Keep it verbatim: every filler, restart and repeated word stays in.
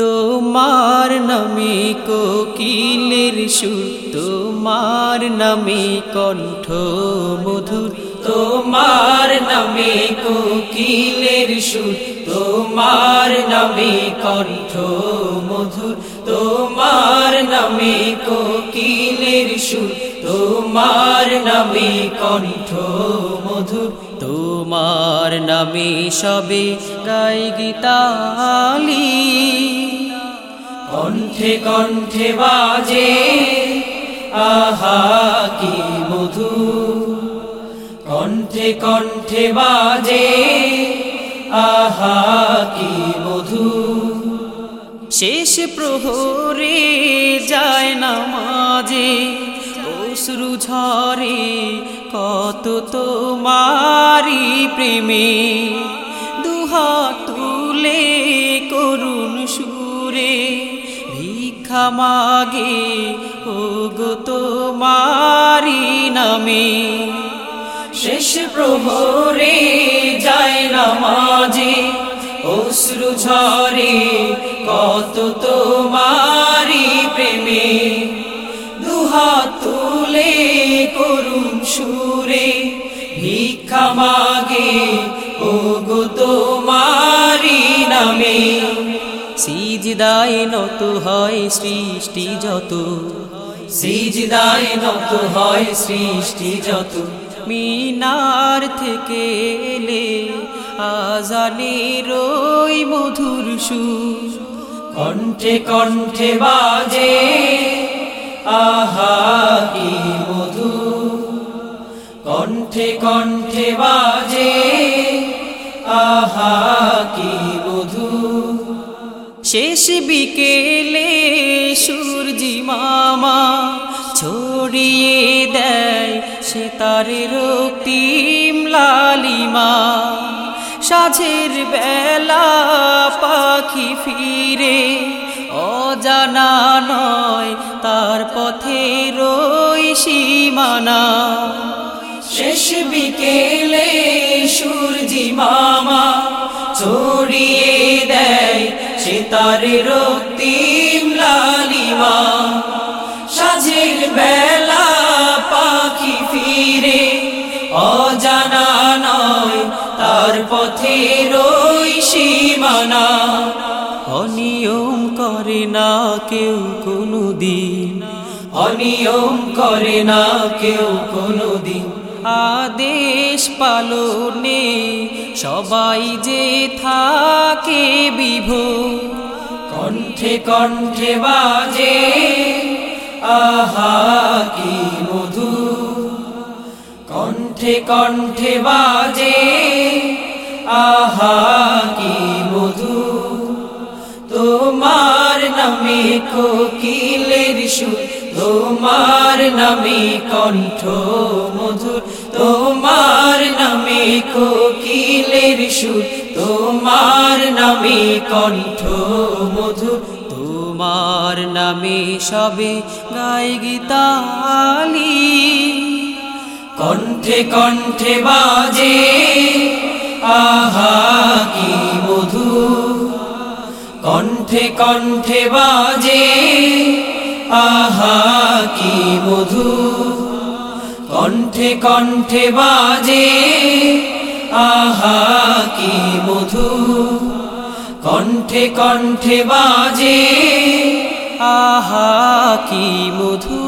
তোমার নামে কোকিলের সুর, তোমার নামে কণ্ঠ মধুর, তোমার নামে কোকিলের সুর, তোমার নামে কণ্ঠ মধুর, তোমার নামে কোকিলের সুর, তোমার নামে কণ্ঠ মধুর, তোমার নামে সবে গাই গীতালি, কণ্ঠে কণ্ঠে বাজে আহা কি মধুর, কণ্ঠে কণ্ঠে বাজে আহা কি মধুর। শেষ প্রহরে যায় নামাজে অশ্রু ঝরে কত তোমারি প্রেমে, দুহাত তুলে করুণ সুরে ভিক্ষা মাগে ওগো তোমারি নামে। শেষ প্রহরে যায় নামাজে অশ্রু ঝরে কত তোমারি প্রেমে, দুহাত তুলে করুণ সুরে ভিক্ষা মাগে ওগো তোমারি নামে। সিজদায় নত হয় সৃষ্টি যত, সিজদায় নত হয় সৃষ্টি যত, মিনার থেকে এলে আজানের ওই মধুর সুর, কণ্ঠে কণ্ঠে বাজে আহা কি মধুর, কণ্ঠে কণ্ঠে বাজে আহা কি মধুর। শেষ বিকেলে সূর্যি মামা ছড়িয়ে দেয় সে তার রক্তিম লালিমা, সাঁঝের বেলা পাখি ফিরে অজানা নয় তার পথের ওই সীমানা। শেষ বিকেলে সূর্যি মামা ছড়িয়ে দেয় সে তার রক্তিম লালিমা, সাঁঝের বেলা পাখি ফিরে অজানা নয় তার পথের ওই সীমানা। অনিয়ম করে না কেউ কোনো দিন, অনিয়ম করে না কেউ কোনো দিন, আদেশ পালনে সবাই যে থাকে বিভোর, কণ্ঠে কণ্ঠে বাজে আহা কি মধুর, কণ্ঠে কণ্ঠে বাজে আহা কি মধুর। তোমার নামে কোকিলের সুর, তোমার নামে কণ্ঠ মধুর, তোমার নামে কোকিলের সুর, তোমার নামে কণ্ঠ মধুর, তোমার নামে সবে গাই গীতালি, কণ্ঠে কণ্ঠে বাজে আহা কি মধুর, কণ্ঠে কণ্ঠে বাজে আহা কি মধুর, কণ্ঠে কণ্ঠে বাজে আহা কি মধুর, কণ্ঠে কণ্ঠে বাজে আহা কি মধুর।